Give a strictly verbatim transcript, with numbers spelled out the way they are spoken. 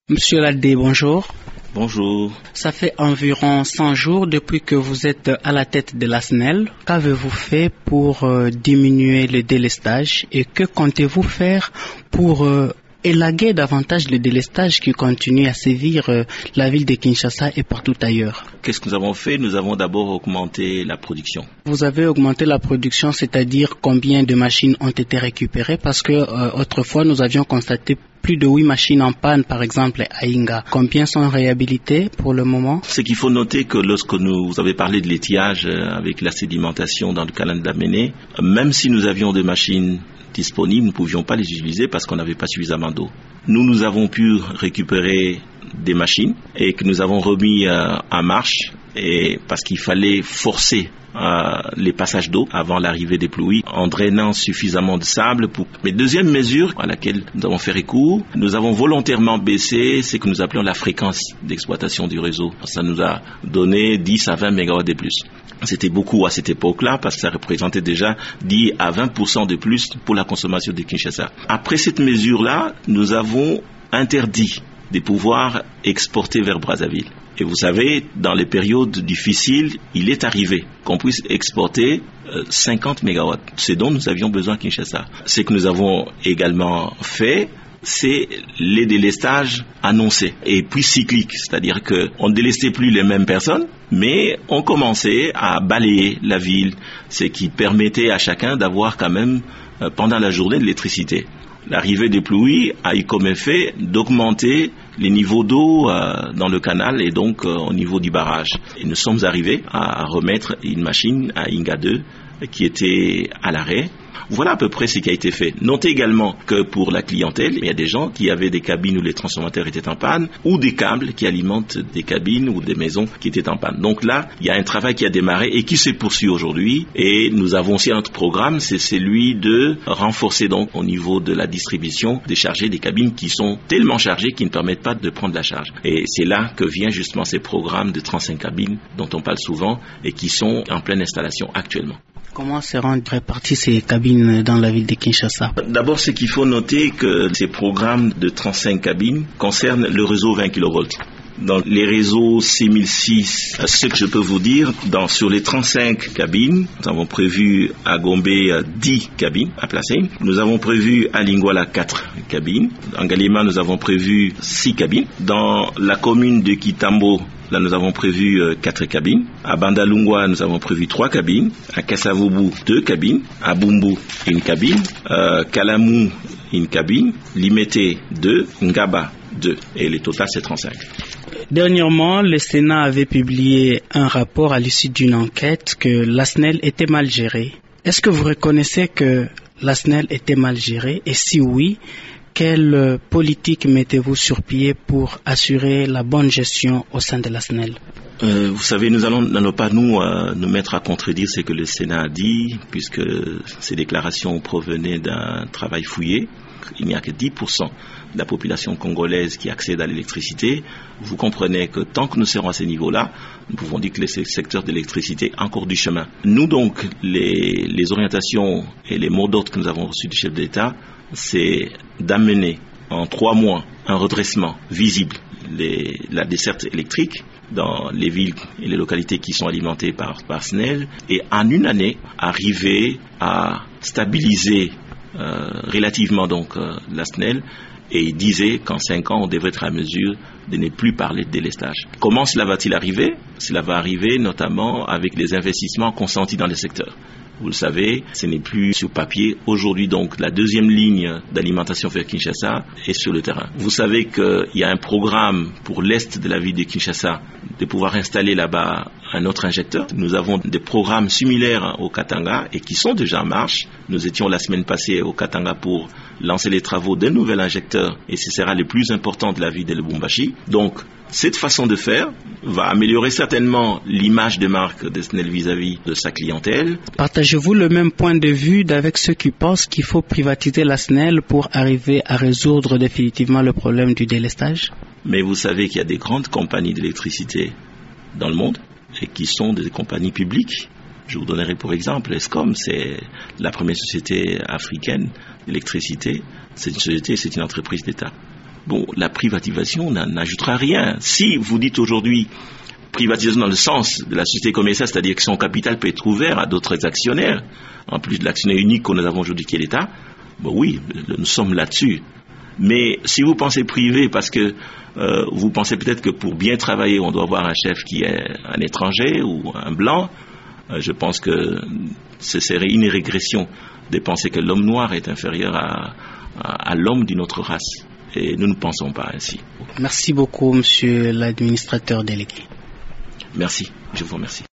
Monsieur Ladé, bonjour. Bonjour. Ça fait environ cent jours depuis que vous êtes à la tête de la S N E L. Qu'avez-vous fait pour euh, diminuer le délestage et que comptez-vous faire pour euh, élaguer davantage le délestage qui continue à sévir euh, la ville de Kinshasa et partout ailleurs? Qu'est-ce que nous avons fait? Nous avons d'abord augmenté la production. Vous avez augmenté la production, c'est-à-dire combien de machines ont été récupérées? Parce que euh, autrefois, nous avions constaté plus de huit machines en panne, par exemple, à Inga. Combien sont réhabilitées pour le moment? C'est qu'il faut noter que lorsque nous vous avez parlé de l'étiage avec la sédimentation dans le canal d'Amené, même si nous avions des machines disponibles, nous ne pouvions pas les utiliser parce qu'on n'avait pas suffisamment d'eau. Nous, nous avons pu récupérer des machines et que nous avons remis euh, en marche et parce qu'il fallait forcer euh, les passages d'eau avant l'arrivée des pluies en drainant suffisamment de sable. Pour... Mais deuxième mesure à laquelle nous avons fait recours, nous avons volontairement baissé ce que nous appelons la fréquence d'exploitation du réseau. Ça nous a donné dix à vingt mégawatts de plus. C'était beaucoup à cette époque-là parce que ça représentait déjà dix à vingt pour cent de plus pour la consommation de Kinshasa. Après cette mesure-là, nous avons interdit de pouvoir exporter vers Brazzaville. Et vous savez, dans les périodes difficiles, il est arrivé qu'on puisse exporter euh, cinquante mégawatts. C'est dont nous avions besoin à Kinshasa. Ce que nous avons également fait, c'est les délestages annoncés et puis cycliques, c'est-à-dire qu'on ne délestait plus les mêmes personnes, mais on commençait à balayer la ville, ce qui permettait à chacun d'avoir quand même euh, pendant la journée de l'électricité. L'arrivée des pluies a eu comme effet d'augmenter les niveaux d'eau euh, dans le canal et donc euh, au niveau du barrage. Et nous sommes arrivés à remettre une machine à Inga deux qui était à l'arrêt. Voilà à peu près ce qui a été fait. Notez également que pour la clientèle, il y a des gens qui avaient des cabines où les transformateurs étaient en panne ou des câbles qui alimentent des cabines ou des maisons qui étaient en panne. Donc là, il y a un travail qui a démarré et qui se poursuit aujourd'hui. Et nous avons aussi un autre programme, c'est celui de renforcer donc au niveau de la distribution, décharger des cabines qui sont tellement chargées qu'ils ne permettent pas de prendre la charge. Et c'est là que vient justement ces programmes de trente-cinq cabines dont on parle souvent et qui sont en pleine installation actuellement. Comment seront réparties ces cabines dans la ville de Kinshasa? D'abord, c'est qu'il faut noter que ces programmes de trente-cinq cabines concernent le réseau vingt kilovolts. Dans les réseaux six mille six, ce que je peux vous dire, dans, sur les trente-cinq cabines, nous avons prévu à Gombe dix cabines à placer. Nous avons prévu à Lingouala quatre cabines. En Galima, nous avons prévu six cabines. Dans la commune de Kitambo, là, nous avons prévu euh, quatre cabines. À Bandalungwa, nous avons prévu trois cabines. À Kasavubu, deux cabines. À Bumbu, une cabine. Euh, Kalamou, une cabine. Limete, deux. Ngaba, deux. Et le total, c'est trente-cinq. Dernièrement, le Sénat avait publié un rapport à l'issue d'une enquête que la S N E L était mal gérée. Est-ce que vous reconnaissez que la S N E L était mal gérée? Et si oui, quelle politique mettez-vous sur pied pour assurer la bonne gestion au sein de la S N E L? Euh, vous savez, nous allons, n'allons pas nous euh, nous mettre à contredire ce que le Sénat a dit, puisque ces déclarations provenaient d'un travail fouillé. Il n'y a que dix pour cent de la population congolaise qui accède à l'électricité. Vous comprenez que tant que nous serons à ce niveau-là, nous pouvons dire que le secteur de l'électricité a encore du chemin. Nous donc, les, les orientations et les mots d'ordre que nous avons reçus du chef d'État, c'est d'amener en trois mois un redressement visible les, la desserte électrique dans les villes et les localités qui sont alimentées par, par S N E L et en une année arriver à stabiliser euh, relativement donc euh, la S N E L. Et il disait qu'en cinq ans, on devrait être à mesure de ne plus parler de délestage. Comment cela va-t-il arriver? Cela va arriver notamment avec les investissements consentis dans le secteur. Vous le savez, ce n'est plus sur papier. Aujourd'hui, donc, la deuxième ligne d'alimentation vers Kinshasa est sur le terrain. Vous savez qu'il y a un programme pour l'est de la ville de Kinshasa de pouvoir installer là-bas un autre injecteur. Nous avons des programmes similaires au Katanga et qui sont déjà en marche. Nous étions la semaine passée au Katanga pour lancer les travaux d'un nouvel injecteur et ce sera le plus important de la ville de Lubumbashi. Donc, cette façon de faire va améliorer certainement l'image de marque de S N E L vis-à-vis de sa clientèle. Partagez-vous le même point de vue avec ceux qui pensent qu'il faut privatiser la S N E L pour arriver à résoudre définitivement le problème du délestage? Mais vous savez qu'il y a des grandes compagnies d'électricité dans le monde et qui sont des compagnies publiques. Je vous donnerai pour exemple Eskom, c'est la première société africaine d'électricité. C'est une société, c'est une entreprise d'État. bon, la privatisation n'ajoutera rien. Si vous dites aujourd'hui privatisation dans le sens de la société commerciale, c'est-à-dire que son capital peut être ouvert à d'autres actionnaires, en plus de l'actionnaire unique que nous avons aujourd'hui qui est l'État, bon oui, nous sommes là-dessus. Mais si vous pensez privé parce que euh, vous pensez peut-être que pour bien travailler, on doit avoir un chef qui est un étranger ou un blanc, euh, je pense que ce serait une régression de penser que l'homme noir est inférieur à, à, à l'homme d'une autre race. Et nous ne pensons pas ainsi. Merci beaucoup, monsieur l'administrateur délégué. Merci, je vous remercie.